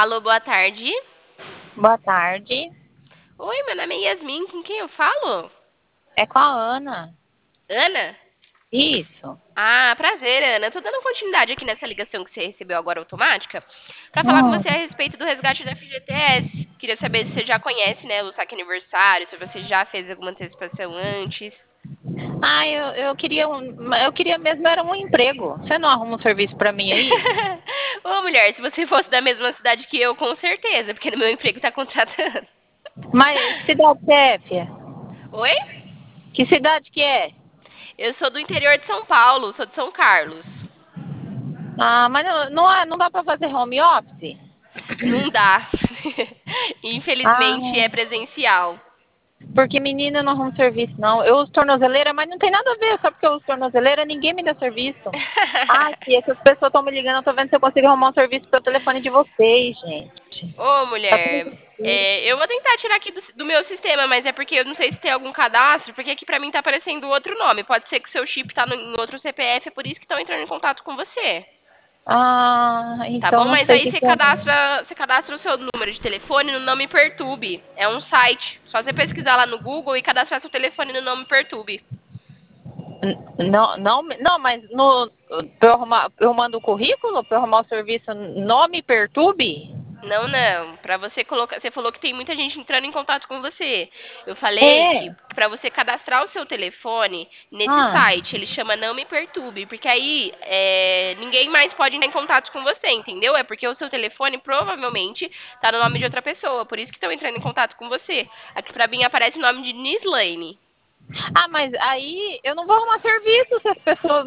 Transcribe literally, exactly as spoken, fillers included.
Alô, boa tarde. Boa tarde. Oi, meu nome é Yasmin, com quem eu falo? É com a Ana. Ana? Isso. Ah, prazer, Ana. Eu tô dando continuidade aqui nessa ligação que você recebeu agora automática pra falar com você a Hum. respeito do resgate da F G T S. Queria saber se você já conhece, né, o saque aniversário, se você já fez alguma antecipação antes. Ah, eu, eu queria um, eu queria mesmo era um emprego. Você não arruma um serviço pra mim aí? Ô, mulher, se você fosse da mesma cidade que eu, com certeza, porque no meu emprego tá contratando. Mas que cidade que é, fia? Oi? Que cidade que é? Eu sou do interior de São Paulo, sou de São Carlos. Ah, mas não, não, é- não dá pra fazer home office? Não dá. Ah, Infelizmente é presencial. porque menina eu não arrumo serviço, não. Eu uso tornozeleira, mas não tem nada a ver. Só porque eu uso tornozeleira, ninguém me dá serviço. Ai, fia, essas pessoas estão me ligando, eu tô vendo se eu consigo arrumar um serviço pelo telefone de vocês, gente. Ô, Tá tudo mulher, difícil. é, eu vou tentar tirar aqui do, do meu sistema, mas é porque eu não sei se tem algum cadastro, porque aqui pra mim tá aparecendo outro nome. Pode ser que o seu chip tá no, em outro C P F, é por isso que estão entrando em contato com você. Ah, Tá então bom? não Mas sei o aí que você que é. cadastra, você cadastra o seu número de telefone no Não Me Perturbe. É um site. Só você pesquisar lá no Google e cadastrar seu telefone no Não Me Perturbe. Não, não, não, mas no, pra eu, arrumar, eu mando o currículo para eu arrumar o serviço, não me perturbe? Não, não. Pra você colocar, você falou que tem muita gente entrando em contato com você. Eu falei que É. pra você cadastrar o seu telefone nesse Ah, site, ele chama Não Me Perturbe, porque aí é, ninguém mais pode entrar em contato com você, entendeu? É porque o seu telefone provavelmente tá no nome de outra pessoa, por isso que estão entrando em contato com você. Aqui pra mim aparece o nome de Nislane. ah, mas aí eu não vou arrumar serviço se as pessoas